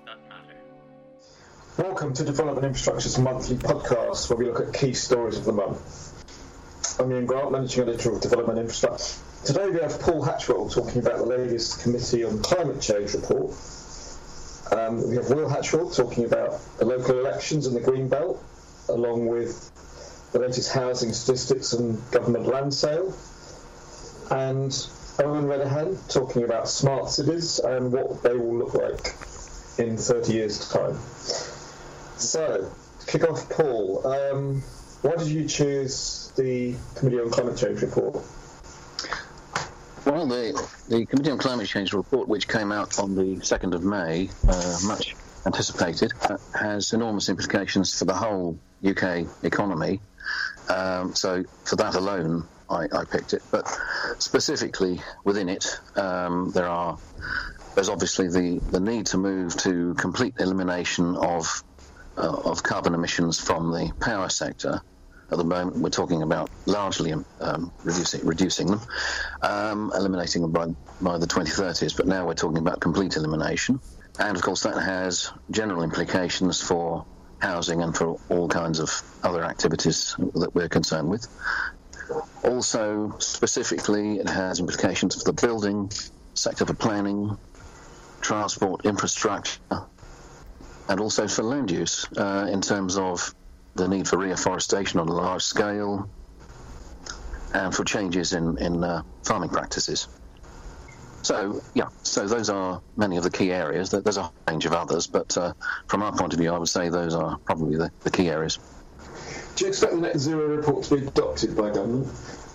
that matter. Welcome to Development Infrastructure's monthly podcast, where we look at key stories of the month. I'm Ian Grant, Managing Editor of Development Infrastructure. Today we have Paul Hatchwell talking about the latest Committee on Climate Change report. We have Will Hatchwell talking about the local elections and the Green Belt, along with the latest housing statistics and government land sale. And Owen Redahan talking about smart cities and what they will look like in 30 years' time. So, to kick off, Paul, why did you choose the Committee on Climate Change report? Well, the Committee on Climate Change report, which came out on the 2nd of May, much anticipated, has enormous implications for the whole UK economy. So for that alone, I picked it. But specifically within it, there's obviously the need to move to complete elimination of carbon emissions from the power sector. At the moment, we're talking about largely reducing them, eliminating them by the 2030s, but now we're talking about complete elimination. And, of course, that has general implications for housing and for all kinds of other activities that we're concerned with. Also, specifically, it has implications for the building sector, for planning, transport, infrastructure, and also for land use in terms of the need for reforestation on a large scale, and for changes in farming practices. So those are many of the key areas. There's a range of others, but from our point of view, I would say those are probably the key areas. Do you expect the net zero report to be adopted by government?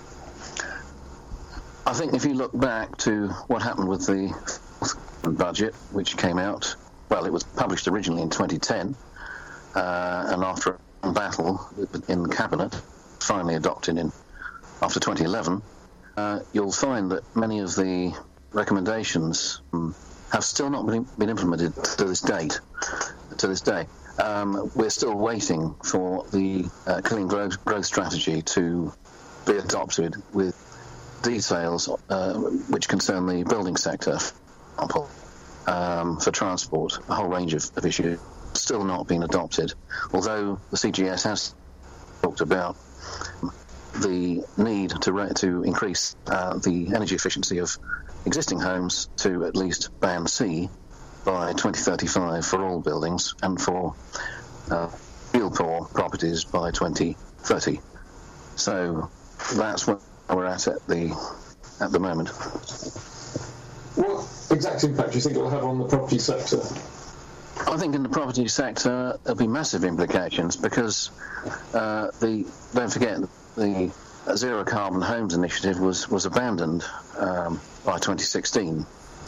I think if you look back to what happened with the budget, which came out, well, it was published originally in 2010, and after a battle in the Cabinet, finally adopted after 2011, you'll find that many of the recommendations have still not been implemented to this day. We're still waiting for the clean growth strategy to be adopted, with details which concern the building sector, for example, for transport, a whole range of issues still not been adopted, although the CGS has talked about the need to increase the energy efficiency of existing homes to at least Band C by 2035 for all buildings, and for real poor properties by 2030. So that's where we're at the moment. What exact impact do you think it will have on the property sector? I think in the property sector there'll be massive implications, because don't forget, the Zero Carbon Homes initiative was abandoned by 2016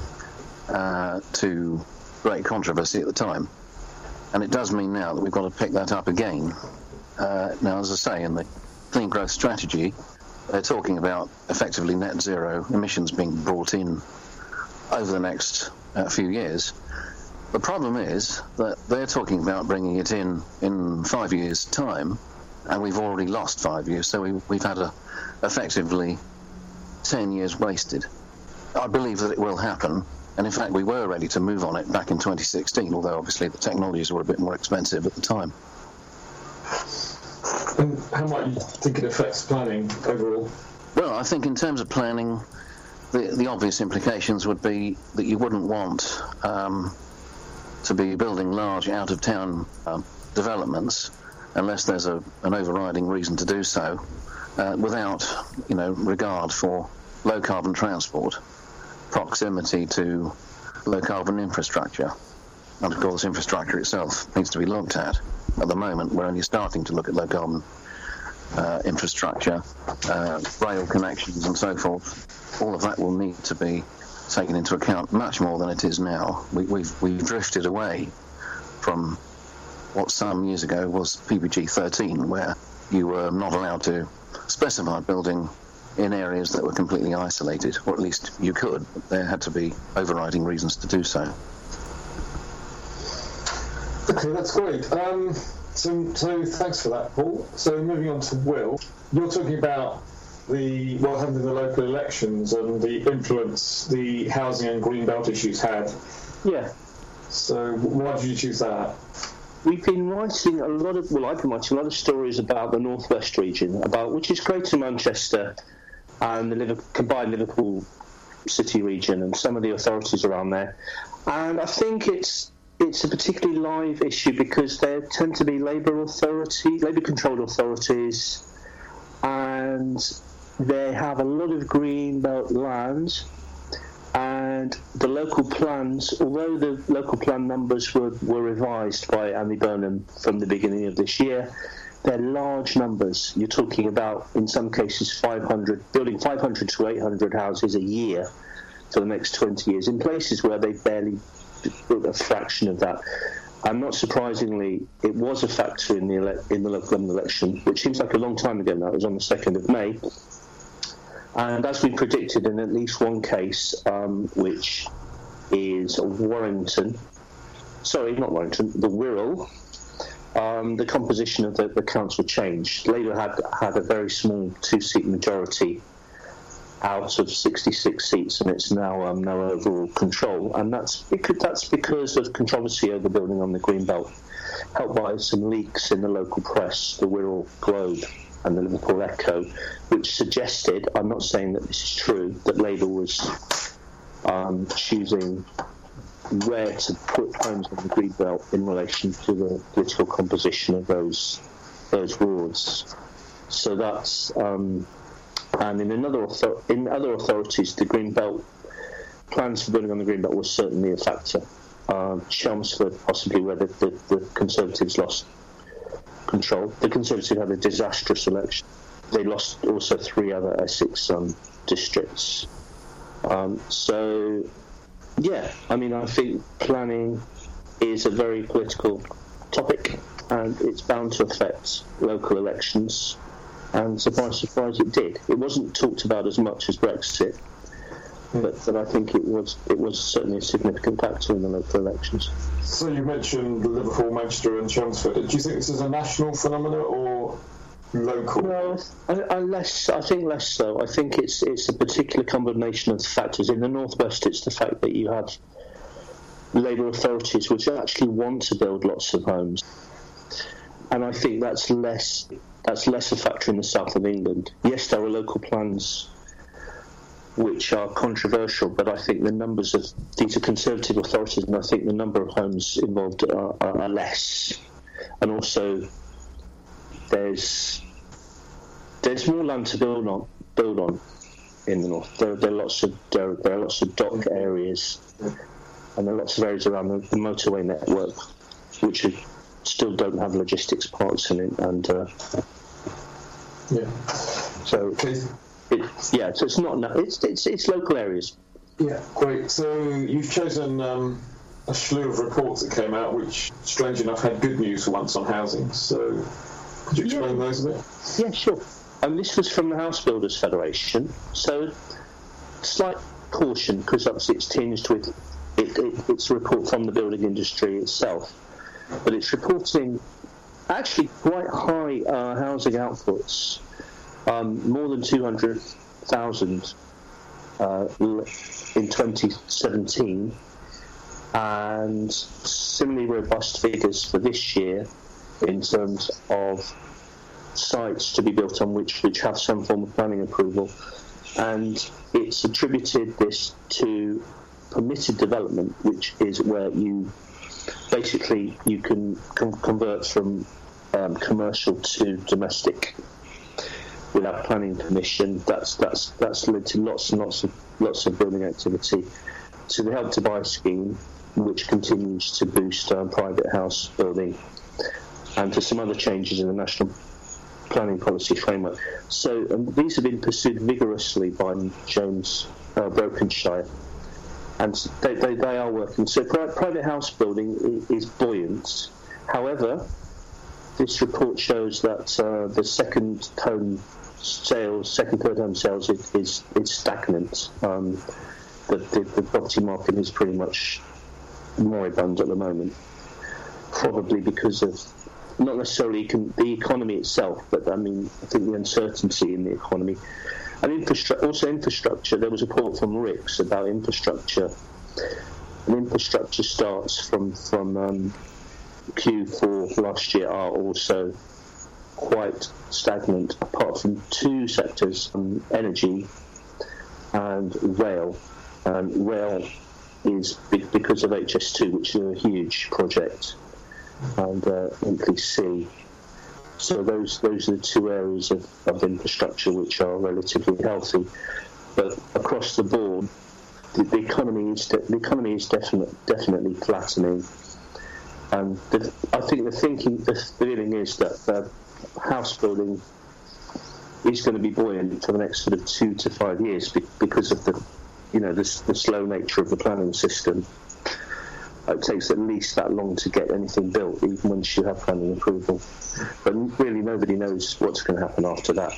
to great controversy at the time, and it does mean now that we've got to pick that up again. Now, as I say, in the Clean Growth Strategy, they're talking about effectively net zero emissions being brought in over the next few years. The problem is that they're talking about bringing it in 5 years' time, and we've already lost 5 years, so we've had effectively 10 years wasted. I believe that it will happen, and in fact we were ready to move on it back in 2016, although obviously the technologies were a bit more expensive at the time. And how might you think it affects planning overall? Well, I think in terms of planning, the obvious implications would be that you wouldn't want to be building large out-of-town developments unless there's an overriding reason to do so, without regard for low-carbon transport, proximity to low-carbon infrastructure. And of course, infrastructure itself needs to be looked at. At the moment, we're only starting to look at low-carbon infrastructure, rail connections and so forth. All of that will need to be taken into account much more than it is now. We've drifted away from what some years ago was PPG 13, where you were not allowed to specify building in areas that were completely isolated, or at least you could, but there had to be overriding reasons to do so. Okay, that's great. So thanks for that, Paul. So moving on to Will, you're talking about what happened in the local elections and the influence the housing and green belt issues had. Yeah. So why did you choose that? We've been writing I've been writing a lot of stories about the Northwest region, which is Greater Manchester and the combined Liverpool City region and some of the authorities around there. And I think it's a particularly live issue because there tend to be Labour-controlled authorities, and they have a lot of green belt land. And the local plans, although the local plan numbers were revised by Andy Burnham from the beginning of this year, they're large numbers. You're talking about, in some cases, building 500 to 800 houses a year for the next 20 years, in places where they barely built a fraction of that. And not surprisingly, it was a factor in the local government election, which seems like a long time ago now. It was on the 2nd of May. And as we predicted in at least one case, which is the Wirral, the composition of the council changed. Labour had a very small 2-seat majority out of 66 seats, and it's now overall control. And that's because of controversy over building on the Greenbelt, helped by some leaks in the local press, the Wirral Globe and the Liverpool Echo, which suggested, I'm not saying that this is true, that Labour was choosing where to put homes on the Greenbelt in relation to the political composition of those wards. So that's and in other authorities, the Greenbelt plans for building on the Greenbelt was certainly a factor. Chelmsford, possibly, where the Conservatives lost control. The Conservatives had a disastrous election. They lost also 3 other Essex districts. So, yeah, I mean, I think planning is a very political topic, and it's bound to affect local elections. And surprise, surprise, it did. It wasn't talked about as much as Brexit, but I think it was certainly a significant factor in the local elections. So you mentioned Liverpool, Manchester and Chelmsford. Do you think this is a national phenomenon or local? No, I think less so. I think it's a particular combination of factors. In the Northwest, it's the fact that you have Labour authorities which actually want to build lots of homes. And I think that's less a factor in the south of England. Yes, there are local plans which are controversial, but I think the numbers of these are Conservative authorities, and I think the number of homes involved are less. And also, there's more land to build on in the north. There are lots of dock areas, and there are lots of areas around the motorway network which still don't have logistics parks in it, and so. So it's not. It's local areas. Yeah, great. So you've chosen a slew of reports that came out, which, strange enough, had good news for once on housing. So could you explain those a bit? Yeah, sure. This was from the House Builders Federation. So slight caution, because obviously it's tinged with it's a report from the building industry itself, but it's reporting actually quite high housing outputs. More than 200,000 in 2017, and similarly robust figures for this year in terms of sites to be built on which have some form of planning approval. And it's attributed this to permitted development, which is where you can convert from commercial to domestic without planning permission. That's led to lots and lots of building activity. To the Help to Buy scheme, which continues to boost private house building, and to some other changes in the national planning policy framework. So these have been pursued vigorously by Jones Brokenshire, and they are working. So private house building is buoyant. However, this report shows that the second third home sales is stagnant. The property market is pretty much moribund at the moment, probably because of not necessarily the economy itself, but I think the uncertainty in the economy and infrastructure. There was a report from RICS about infrastructure, and infrastructure starts from Q4 last year are also quite stagnant, apart from two sectors, energy and rail. And rail is big because of HS2, which is a huge project, and Hinkley C. So those are the two areas of infrastructure which are relatively healthy. But across the board, the economy is definitely flattening. And I think the feeling is that house building is going to be buoyant for the next sort of 2 to 5 years because of the slow nature of the planning system. It takes at least that long to get anything built, even once you have planning approval. But really, nobody knows what's going to happen after that.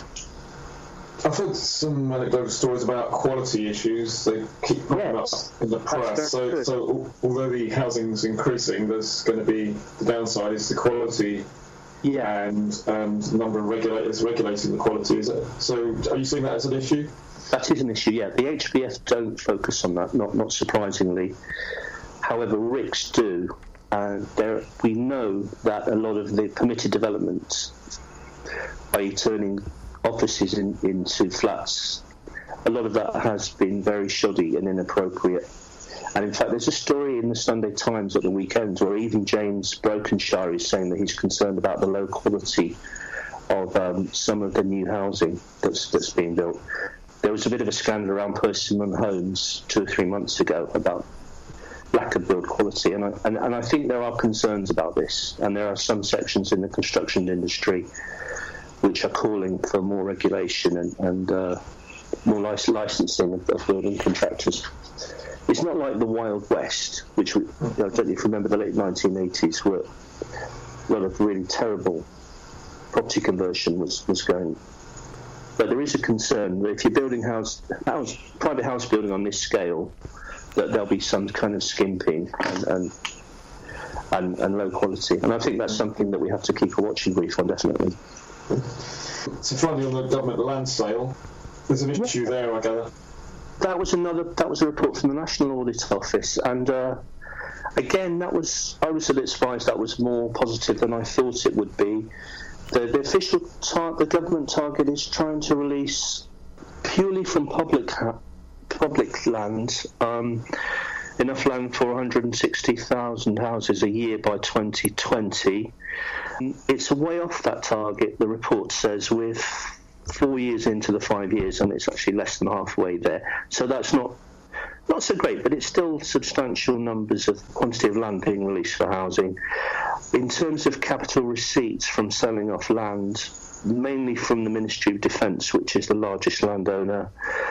I've heard some anecdotal stories about quality issues. They keep popping up in the press. So although the housing's increasing, there's going to be the downside is the quality. Yeah. And the number of regulators regulating the quality. Is it? So are you seeing that as an issue? That is an issue. Yeah. The HBF don't focus on that. Not surprisingly. However, RICS do, and we know that a lot of the permitted developments, by turning offices into flats, a lot of that has been very shoddy and inappropriate. And in fact, there's a story in the Sunday Times at the weekend where even James Brokenshire is saying that he's concerned about the low quality of some of the new housing that's being built. There was a bit of a scandal around Persimmon Homes 2 or 3 months ago about lack of build quality, and I think there are concerns about this, and there are some sections in the construction industry which are calling for more regulation and more licensing of building contractors. It's not like the Wild West, which I don't know if you remember the late 1980s, where a lot of really terrible property conversion was going. But there is a concern that if you're building private house building on this scale, that there'll be some kind of skimping and low quality. And I think that's something that we have to keep a watching brief on, definitely. So finally, on the government land sale, there's an issue there, I gather. That was a report from the National Audit Office, and again, I was a bit surprised. That was more positive than I thought it would be. The official the government target is trying to release purely from public land enough land for 160,000 houses a year by 2020. It's a way off that target, the report says, with 4 years into the 5 years, and it's actually less than halfway there. So that's not so great, but it's still substantial numbers of quantity of land being released for housing. In terms of capital receipts from selling off land, mainly from the Ministry of Defence, which is the largest landowner,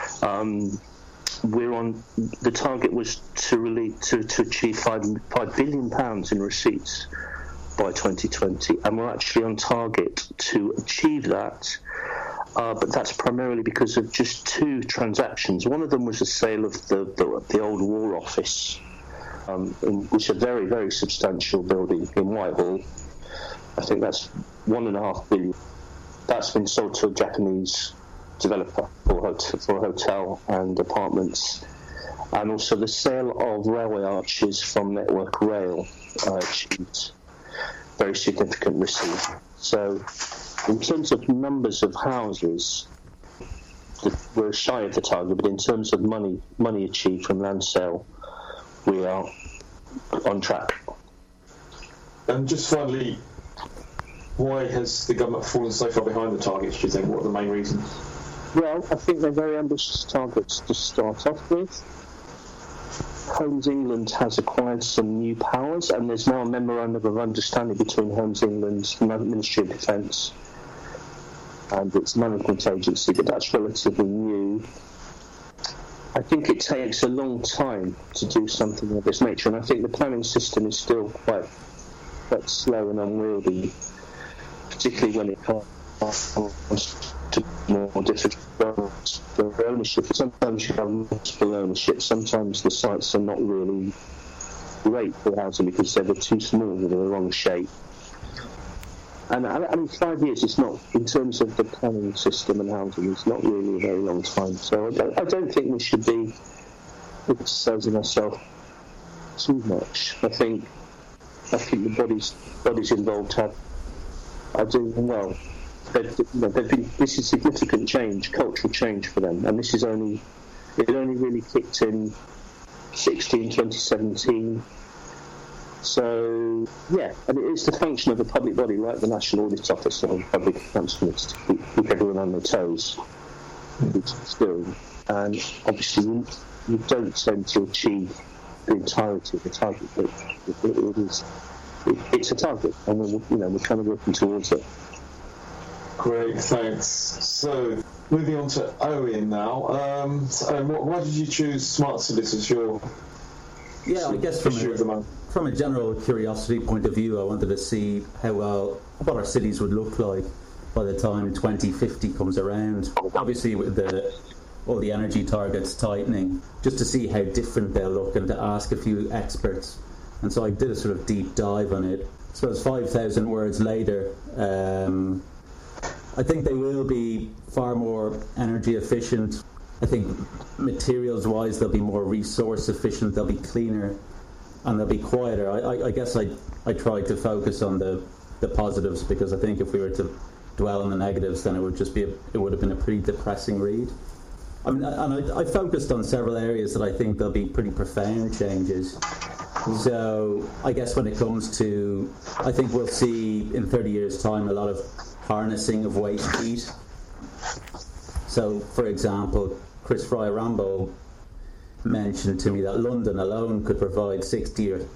the target was to achieve £5 billion in receipts by 2020, and we're actually on target to achieve that. But that's primarily because of just 2 transactions. One of them was the sale of the old War Office, which is a very, very substantial building in Whitehall. I think that's £1.5 billion. That's been sold to a Japanese developer for hotel and apartments. And also the sale of railway arches from Network Rail achieved very significant receipt. So in terms of numbers of houses, we're shy of the target, but in terms of money achieved from land sale, we are on track. And just finally, why has the government fallen so far behind the targets, do you think? What are the main reasons? Well, I think they're very ambitious targets to start off with. Homes England has acquired some new powers, and there's now a memorandum of understanding between Homes England's Ministry of Defence and its management agency, but that's relatively new. I think it takes a long time to do something of this nature, and I think the planning system is still quite slow and unwieldy, particularly when it comes to more difficult ownership. Sometimes you have multiple ownership. Sometimes the sites are not really great for housing because they're too small or they're the wrong shape. And I mean, 5 years is not, in terms of the planning system and housing, it's not really a very long time. So I don't think we should be criticizing ourselves too much. I think the bodies involved are doing well. This is significant change, cultural change for them, and it only really kicked in 2017. So yeah, and it is the function of a public body like the National Audit Office or public accounts to keep everyone on their toes, which it's doing. And obviously, you don't tend to achieve the entirety of the target, but it's a target, and we're kind of working towards it. Great, thanks. So, moving on to Owen now. Why did you choose Smart Cities as your I guess from a general curiosity point of view, I wanted to see what our cities would look like by the time 2050 comes around. Obviously, with all the energy targets tightening, just to see how different they'll look and to ask a few experts. And so I did a sort of deep dive on it. I suppose 5,000 words later, I think they will be far more energy efficient. I think materials-wise, they'll be more resource efficient, they'll be cleaner, and they'll be quieter. I guess I tried to focus on the positives, because I think if we were to dwell on the negatives, then it would have been a pretty depressing read. I mean, and I focused on several areas that I think there'll be pretty profound changes. So I guess when it comes to, I think we'll see in 30 years' time a lot of harnessing of waste heat. So, for example, Chris Fry-Rambo mentioned to me that London alone could provide 60 to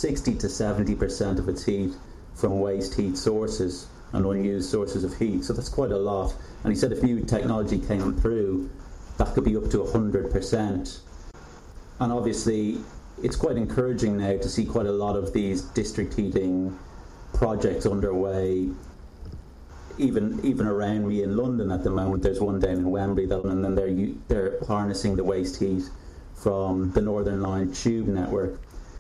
70% of its heat from waste heat sources and unused sources of heat. So that's quite a lot. And he said if new technology came through, that could be up to 100%. And obviously, it's quite encouraging now to see quite a lot of these district heating projects underway. Even around me in London at the moment, there's one down in Wembley, and then they're harnessing the waste heat from the Northern Line tube network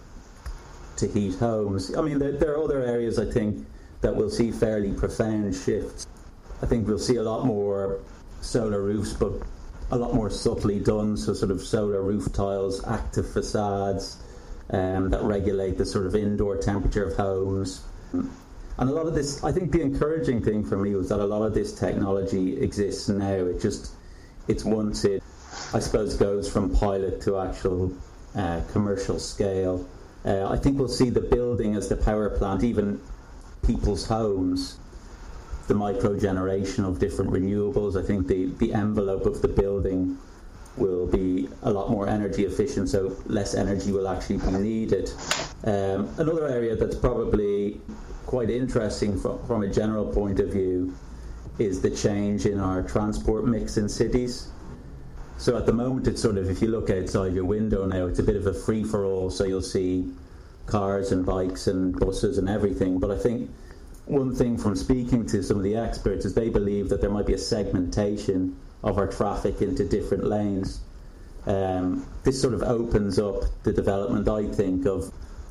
to heat homes. I mean, there are other areas, I think, that we'll see fairly profound shifts. I think we'll see a lot more solar roofs, but a lot more subtly done, so sort of solar roof tiles, active facades that regulate the sort of indoor temperature of homes. And a lot of this, I think the encouraging thing for me was that a lot of this technology exists now. It's once it, I suppose, goes from pilot to actual commercial scale. I think we'll see the building as the power plant, even people's homes, the micro-generation of different renewables. I think the envelope of the building will be a lot more energy efficient, so less energy will actually be needed. Another area that's probably quite interesting from a general point of view is the change in our transport mix in cities. So at the moment, it's sort of, if you look outside your window now, it's a bit of a free-for-all, so you'll see cars and bikes and buses and everything. But I think one thing from speaking to some of the experts is they believe that there might be a segmentation of our traffic into different lanes. This sort of opens up the development, I think, of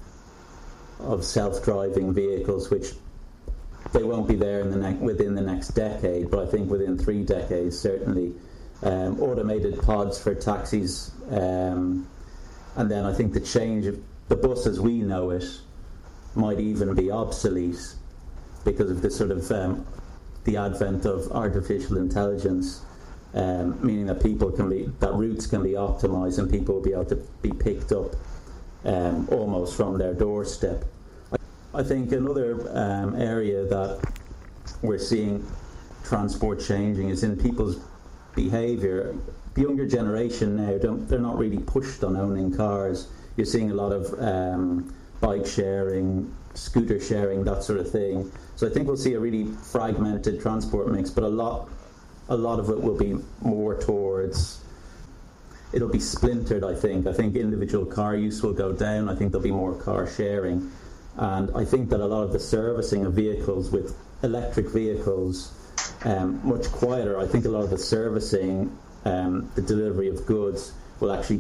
self-driving vehicles, which they won't be there within the next decade, but I think within 3 decades certainly. Automated pods for taxis, and then I think the change of the bus as we know it might even be obsolete because of the sort of the advent of artificial intelligence, meaning that routes can be optimized and people will be able to be picked up almost from their doorstep. I think another area that we're seeing transport changing is in people's behaviour. The younger generation now, they're not really pushed on owning cars. You're seeing a lot of bike sharing, scooter sharing, that sort of thing. So I think we'll see a really fragmented transport mix, but a lot of it will be more towards, it'll be splintered, I think. I think individual car use will go down. I think there'll be more car sharing. And I think that a lot of the servicing of vehicles with electric vehicles, much quieter. I think a lot of the servicing, the delivery of goods will actually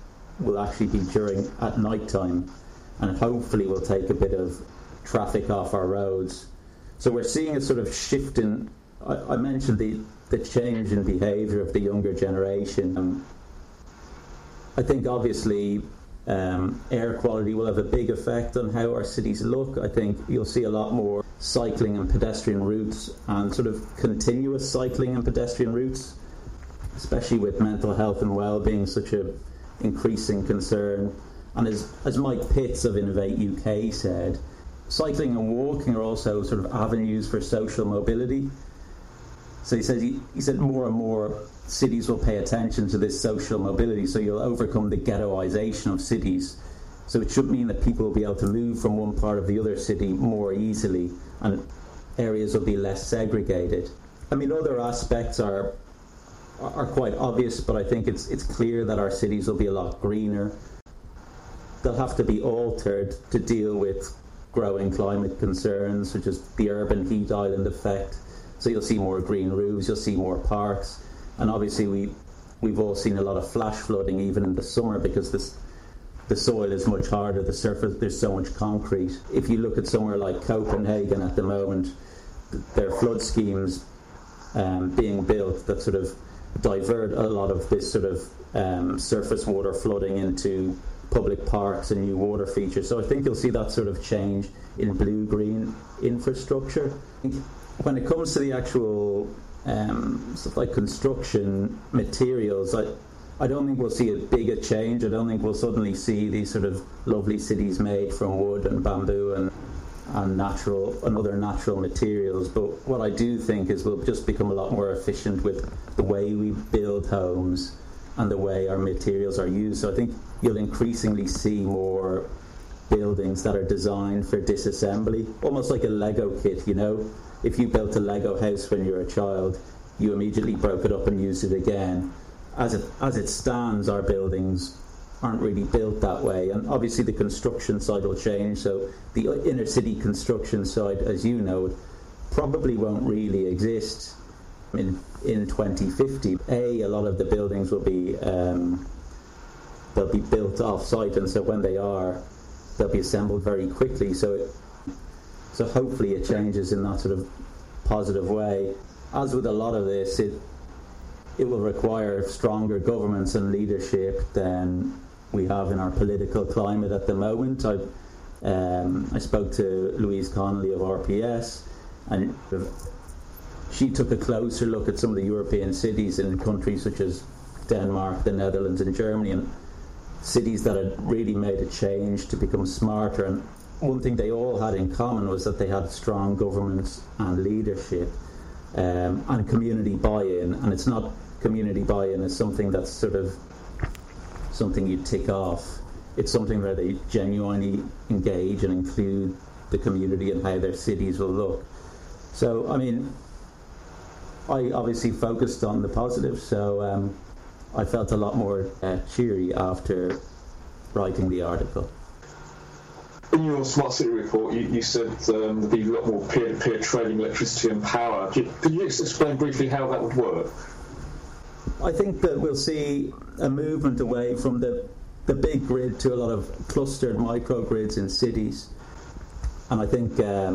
be at night time, and hopefully will take a bit of traffic off our roads. So we're seeing a sort of shift in, I mentioned the change in behaviour of the younger generation. I think obviously Air quality will have a big effect on how our cities look. I think you'll see a lot more cycling and pedestrian routes, and sort of continuous cycling and pedestrian routes, especially with mental health and well-being such a increasing concern. And as Mike Pitts of Innovate UK said, cycling and walking are also sort of avenues for social mobility. So he said more and more cities will pay attention to this social mobility, so you'll overcome the ghettoization of cities. So it should mean that people will be able to move from one part of the other city more easily, and areas will be less segregated. I mean, other aspects are quite obvious, but I think it's clear that our cities will be a lot greener. They'll have to be altered to deal with growing climate concerns, such as the urban heat island effect. So you'll see more green roofs, you'll see more parks, and obviously we've all seen a lot of flash flooding even in the summer because the soil is much harder, the surface, there's so much concrete. If you look at somewhere like Copenhagen at the moment, there are flood schemes being built that sort of divert a lot of this sort of surface water flooding into public parks and new water features. So I think you'll see that sort of change in blue-green infrastructure. When it comes to the actual stuff like construction materials, I don't think we'll see a bigger change. I don't think we'll suddenly see these sort of lovely cities made from wood and bamboo and other natural materials. But what I do think is we'll just become a lot more efficient with the way we build homes and the way our materials are used. So I think you'll increasingly see more buildings that are designed for disassembly, almost like a Lego kit, you know. If you built a Lego house when you were a child, you immediately broke it up and used it again. As it stands, our buildings aren't really built that way, and obviously the construction side will change. So the inner city construction side, as you know, probably won't really exist in 2050. A lot of the buildings will be they'll be built off-site, and so when they are, they'll be assembled very quickly. So hopefully it changes in that sort of positive way. As with a lot of this, it will require stronger governments and leadership than we have in our political climate at the moment. I spoke to Louise Connolly of RPS, and she took a closer look at some of the European cities in countries such as Denmark, the Netherlands and Germany, and cities that had really made a change to become smarter. And one thing they all had in common was that they had strong governments and leadership and community buy-in. And it's not community buy-in as something that's sort of something you tick off. It's something where they genuinely engage and include the community and how their cities will look. So, I mean, I obviously focused on the positive, so I felt a lot more cheery after writing the article. In your Smart City report, you said there'd be a lot more peer-to-peer trading electricity and power. Could you explain briefly how that would work? I think that we'll see a movement away from the big grid to a lot of clustered microgrids in cities. And I think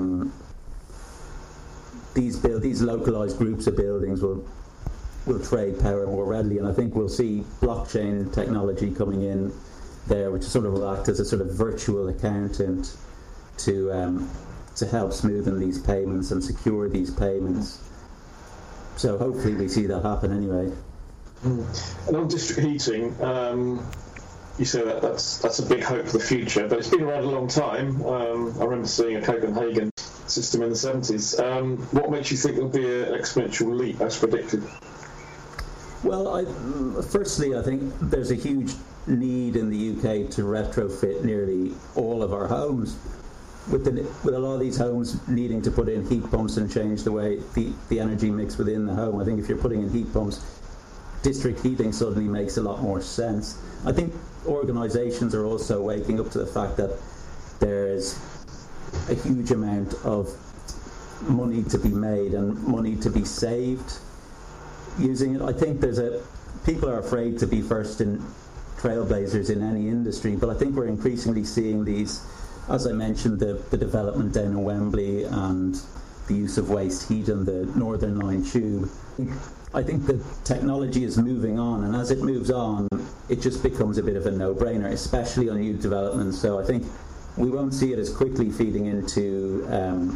these localised groups of buildings will trade power more readily, and I think we'll see blockchain technology coming in there, which sort of will act as a sort of virtual accountant to help smoothen these payments and secure these payments. So hopefully we see that happen anyway. And on district heating, you say that's a big hope for the future, but it's been around a long time. I remember seeing a Copenhagen system in the 70s. What makes you think there'll be an exponential leap as predicted? Well, firstly, I think there's a huge need in the UK to retrofit nearly all of our homes. With a lot of these homes needing to put in heat pumps and change the way the energy mix within the home, I think if you're putting in heat pumps, district heating suddenly makes a lot more sense. I think organisations are also waking up to the fact that there's a huge amount of money to be made and money to be saved using it. I think people are afraid to be first in trailblazers in any industry, but I think we're increasingly seeing these, as I mentioned, the development down in Wembley and the use of waste heat on the Northern Line tube. I think the technology is moving on, and as it moves on, it just becomes a bit of a no-brainer, especially on new developments. So I think we won't see it as quickly feeding into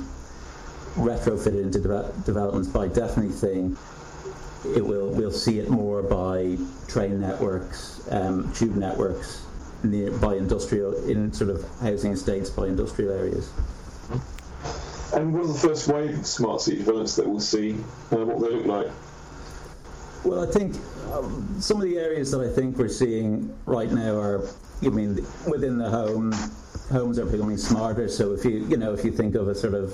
retrofitted into developments, but I definitely think we'll see it more by train networks, tube networks, by industrial, in sort of housing estates by industrial areas. And what are the first wave of smart city developments that we'll see? What they look like? Well, I think some of the areas that I think we're seeing right now are, within the home, homes are becoming smarter. So if you think of a sort of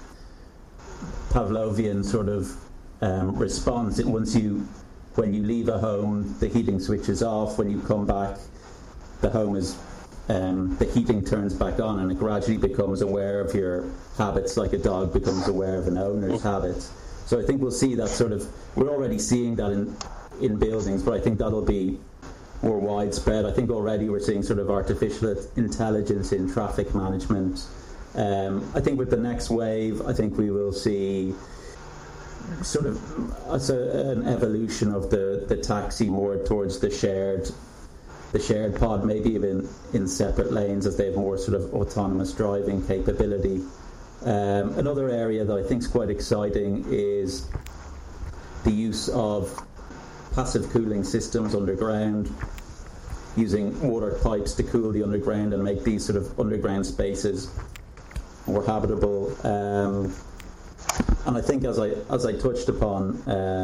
Pavlovian sort of response, when you leave a home, the heating switch is off. When you come back, the home is the heating turns back on, and it gradually becomes aware of your habits, like a dog becomes aware of an owner's habits. So I think we'll see that sort of. We're already seeing that in buildings, but I think that'll be more widespread. I think already we're seeing sort of artificial intelligence in traffic management. I think with the next wave, I think we will see sort of an evolution of the taxi more towards the shared pod, maybe even in separate lanes as they have more sort of autonomous driving capability. Another area that I think is quite exciting is the use of passive cooling systems underground, using water pipes to cool the underground and make these sort of underground spaces more habitable. And I think, as I touched upon,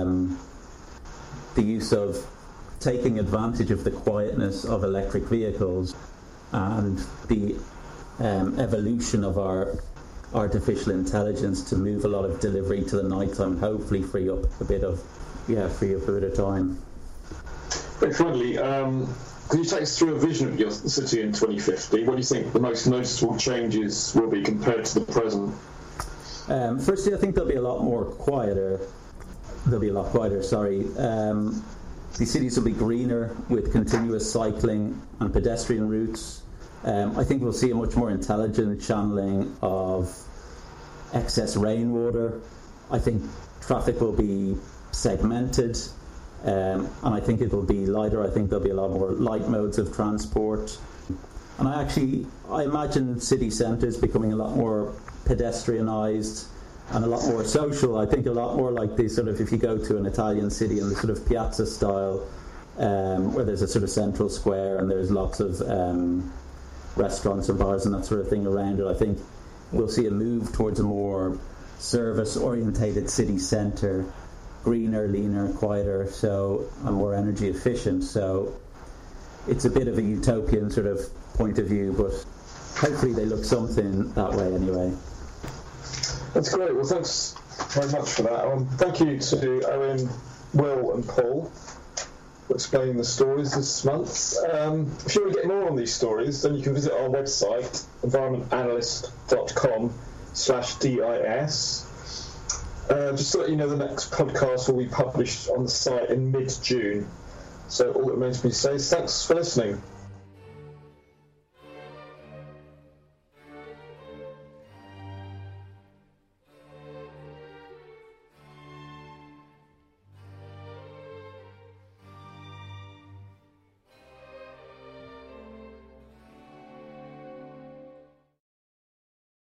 the use of taking advantage of the quietness of electric vehicles and the evolution of our artificial intelligence to move a lot of delivery to the nighttime and hopefully free up a bit of time. Very finally, could you take us through a vision of your city in 2050? What do you think the most noticeable changes will be compared to the present? Firstly, I think they'll be a lot quieter. The cities will be greener with continuous cycling and pedestrian routes. I think we'll see a much more intelligent channeling of excess rainwater. I think traffic will be segmented, and I think it will be lighter. I think there'll be a lot more light modes of transport. And I imagine city centres becoming a lot more pedestrianised and a lot more social. I think a lot more like the sort of, if you go to an Italian city in the sort of piazza style, where there's a sort of central square and there's lots of restaurants and bars and that sort of thing around it. I think we'll see a move towards a more service-orientated city centre, greener, leaner, quieter, and more energy efficient. So it's a bit of a utopian sort of point of view, but hopefully they look something that way anyway. That's great. Well, thanks very much for that. Thank you to Owen, Will and Paul for explaining the stories this month. If you want to get more on these stories, then you can visit our website, environmentanalyst.com/DIS. Just to let you know, the next podcast will be published on the site in mid-June. So all that remains for me to say is thanks for listening.